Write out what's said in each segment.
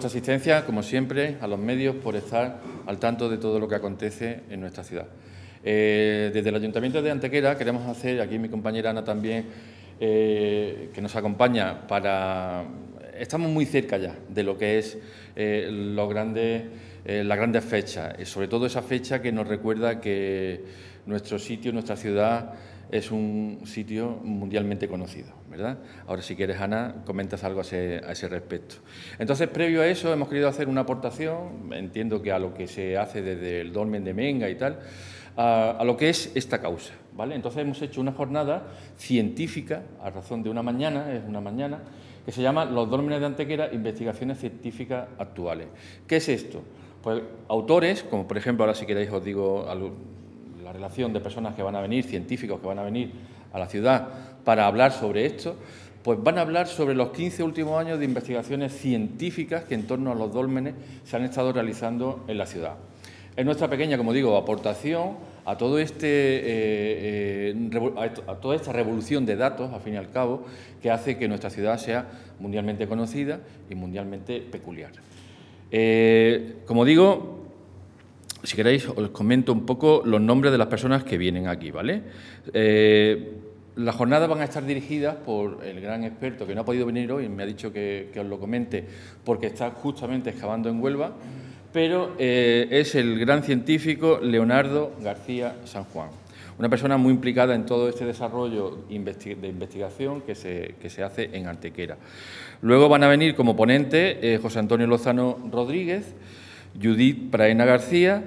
vuestra asistencia, como siempre, a los medios por estar al tanto de todo lo que acontece en nuestra ciudad. Desde el Ayuntamiento de Antequera queremos hacer, aquí mi compañera Ana también, que nos acompaña estamos muy cerca ya de lo que es las grandes fechas, sobre todo esa fecha que nos recuerda que nuestro sitio, nuestra ciudad, es un sitio mundialmente conocido, ¿verdad? Ahora, si quieres, Ana, comentas algo a ese respecto. Entonces, previo a eso, hemos querido hacer una aportación, entiendo que a lo que se hace desde el Dolmen de Menga y tal, a lo que es esta causa, ¿vale? Entonces, hemos hecho una jornada científica, a razón de una mañana, que se llama Los Dólmenes de Antequera, investigaciones científicas actuales. ¿Qué es esto? Pues autores, como por ejemplo, ahora si queréis os digo la relación de personas que van a venir, científicos que van a venir a la ciudad para hablar sobre esto, pues van a hablar sobre los 15 últimos años de investigaciones científicas que en torno a los dólmenes se han estado realizando en la ciudad. Es nuestra pequeña, como digo, aportación a toda esta revolución de datos, al fin y al cabo, que hace que nuestra ciudad sea mundialmente conocida y mundialmente peculiar. Como digo, si queréis, os comento un poco los nombres de las personas que vienen aquí, ¿vale? Las jornadas van a estar dirigidas por el gran experto que no ha podido venir hoy, me ha dicho que os lo comente porque está justamente excavando en Huelva, pero es el gran científico Leonardo García San Juan, una persona muy implicada en todo este desarrollo de investigación que se hace en Antequera. Luego van a venir como ponente José Antonio Lozano Rodríguez, Judith Praena García,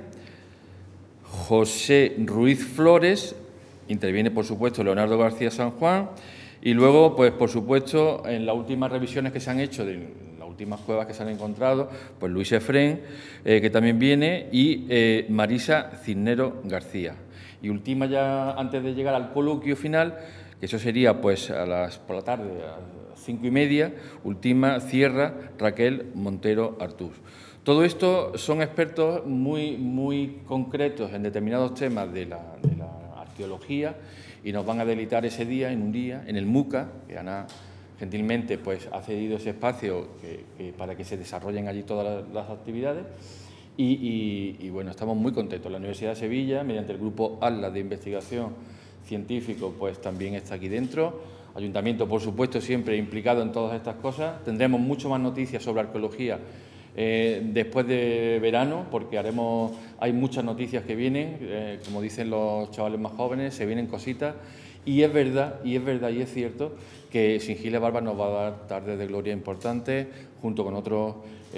José Ruiz Flores, interviene por supuesto Leonardo García San Juan y luego, pues por supuesto, en las últimas revisiones que se han hecho, de las últimas cuevas que se han encontrado, pues Luis Efrén, que también viene, y Marisa Cisnero García. Y última ya, antes de llegar al coloquio final, que eso sería pues por la tarde, a las 5:30, última cierra Raquel Montero Artús. Todo esto son expertos muy concretos en determinados temas de la arqueología y nos van a deleitar ese día, en el MUCA, que Ana gentilmente pues, ha cedido ese espacio para que se desarrollen allí todas las actividades. Y bueno, estamos muy contentos. La Universidad de Sevilla, mediante el grupo ATLAS de investigación científico, pues también está aquí dentro. Ayuntamiento, por supuesto, siempre implicado en todas estas cosas. Tendremos mucho más noticias sobre arqueología después de verano, porque hay muchas noticias que vienen, como dicen los chavales más jóvenes, se vienen cositas, y es verdad y es cierto que Sin Giles Barba nos va a dar tardes de gloria importantes, junto con otros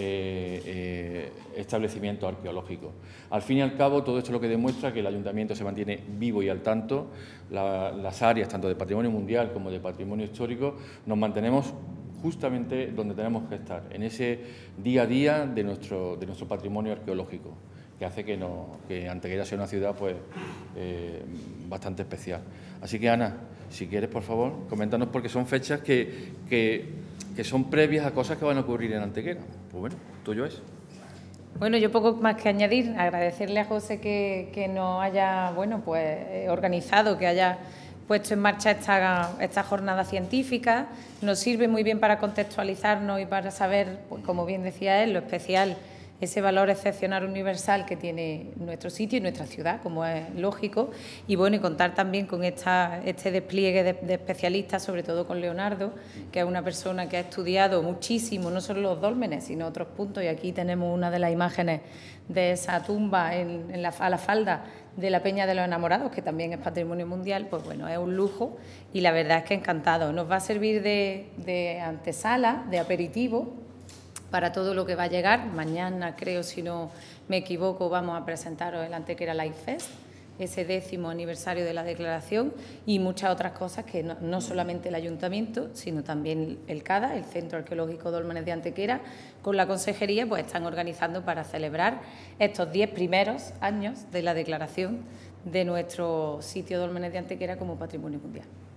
establecimientos arqueológicos. Al fin y al cabo, todo esto es lo que demuestra que el Ayuntamiento se mantiene vivo y al tanto, las áreas tanto de patrimonio mundial como de patrimonio histórico, nos mantenemos justamente donde tenemos que estar, en ese día a día de nuestro patrimonio arqueológico, que hace que Antequera sea una ciudad pues, bastante especial. Así que, Ana, si quieres, por favor, coméntanos, porque son fechas que son previas a cosas que van a ocurrir en Antequera. Pues bueno, tuyo es. Bueno, yo poco más que añadir, agradecerle a José que nos haya organizado, que haya puesto en marcha esta jornada científica. Nos sirve muy bien para contextualizarnos y para saber, pues, como bien decía él, lo especial, ese valor excepcional universal que tiene nuestro sitio y nuestra ciudad, como es lógico, y bueno, y contar también con este despliegue de especialistas, sobre todo con Leonardo, que es una persona que ha estudiado muchísimo, no solo los dólmenes, sino otros puntos, y aquí tenemos una de las imágenes de esa tumba a la falda de la Peña de los Enamorados, que también es patrimonio mundial. Pues bueno, es un lujo y la verdad es que encantado. Nos va a servir de antesala, de aperitivo, para todo lo que va a llegar. Mañana, creo, si no me equivoco, vamos a presentaros el Antequera Life Fest, ese 10º aniversario de la declaración, y muchas otras cosas que no solamente el Ayuntamiento, sino también el CADA, el Centro Arqueológico Dólmenes de Antequera, con la Consejería, pues están organizando para celebrar estos 10 primeros años de la declaración de nuestro sitio Dólmenes de Antequera como Patrimonio Mundial.